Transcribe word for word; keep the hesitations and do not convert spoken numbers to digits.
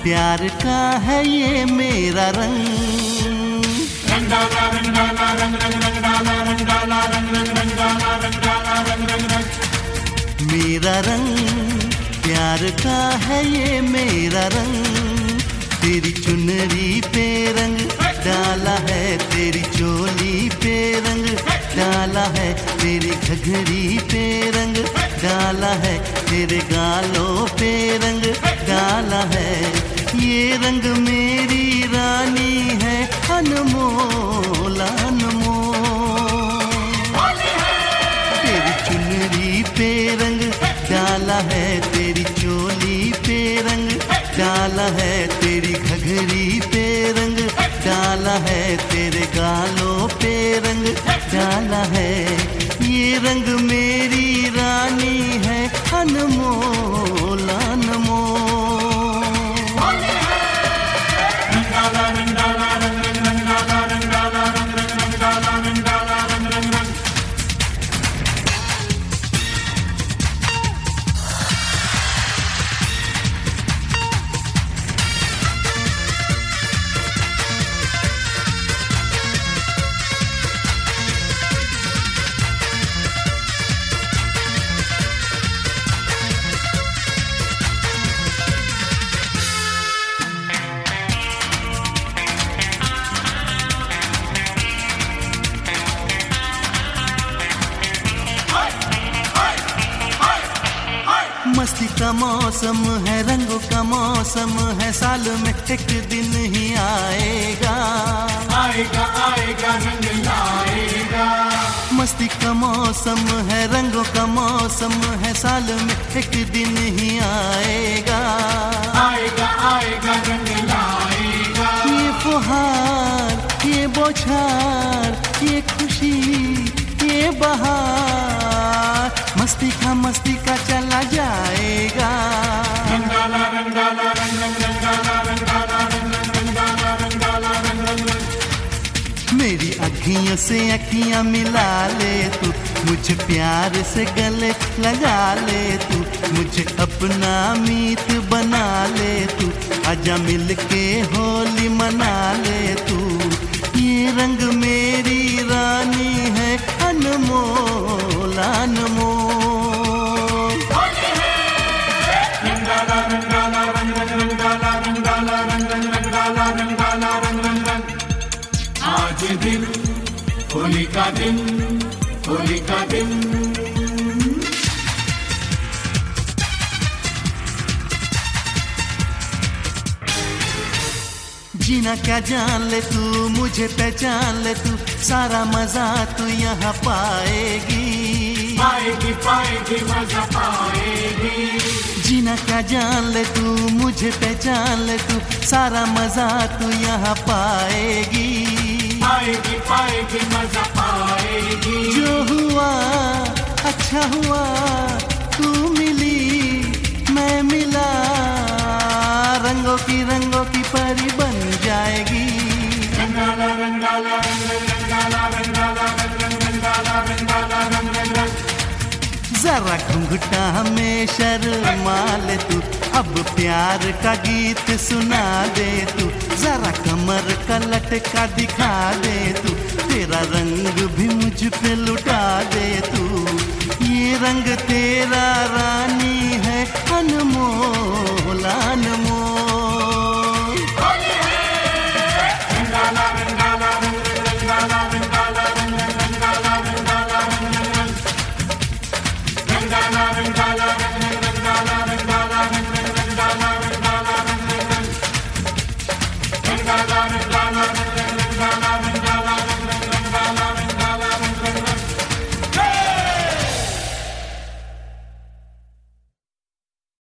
प्यार का है ये मेरा रंग। रंग डाला रंग डाला रंग रंग रंग डाला रंग डाला रंग रंग रंग डाला रंग डाला रंग रंग रंग। मेरा रंग प्यार का है ये मेरा रंग। तेरी चुनरी पे रंग डाला है, तेरी चोली पे रंग डाला है, तेरी घघरी पे रंग डाला है, तेरे गालों पे रंग डाला है। ये रंग मेरी रानी है अनमोल अनमोल। तेरी चुनरी पे रंग डाला है, तेरी चोली पे रंग डाला है, तेरी घघरी पे रंग डाला है, तेरे गालों पे रंग डाला है। ये रंग मेरी रानी है अनमोल अनमोल। मस्ती का मौसम है, रंगों का मौसम है, साल में एक दिन ही आएगा आएगा आएगा रंग लाएगा। मस्ती का मौसम है, रंगों का मौसम है, साल में एक दिन ही आएगा आएगा आएगा रंग लाएगा। ये फुहार, ये बौछार, ये खुशी, ये बहार, मस्ती का मस्ती का चला जाएगा। रंग डाला रंग डाला रंग रंग रंग डाला रंग डाला रंग रंग रंग डाला रंग डाला रंग रंग रंग। मेरी अखियों से अखियां मिला ले तू, मुझे प्यार से गले लगा ले तू, मुझे अपना मीत बना ले तू, आजा मिल के होली मना ले तू। ये रंग मेरी रानी है अनमोल अनमोल। रंग डाला रंग डाला रंग रंग रंग डाला रंग डाला रंग रंग रंग डाला रंग डाला रंग रंग रंग। आज दिन होली का दिन, होली का दिन। जीना क्या जान ले तू, मुझे पहचान ले तू, सारा मजा तू यहाँ पाएगी पाएगी पाएगी मजा पाएगी। जीना क्या जान ले तू, मुझे पहचान ले तू, सारा मजा तू यहाँ पाएगी पाएगी पाएगी मजा पाएगी। जो हुआ अच्छा हुआ, तू मिली मैं मिला, रंगों की रंगों की परी बन जाएगी। रंग डाला रंग डाला रंग रंग डाला रंग डाला रंग रंग रंग डाला रंग डाला रंग रंग रंग। जरा घुंघटा में शर्मा ले तू, अब प्यार का गीत सुना दे तू, जरा कमर का लटका दिखा दे तू, तेरा रंग भी मुझ पे लुटा दे तू। ये रंग तेरा रानी है अनमोल अनमोल। रंग डाला रंग डाला रंग रंग डाला रंग डाला रंग रंग डाला रंग डाला रंग रंग रंग डाला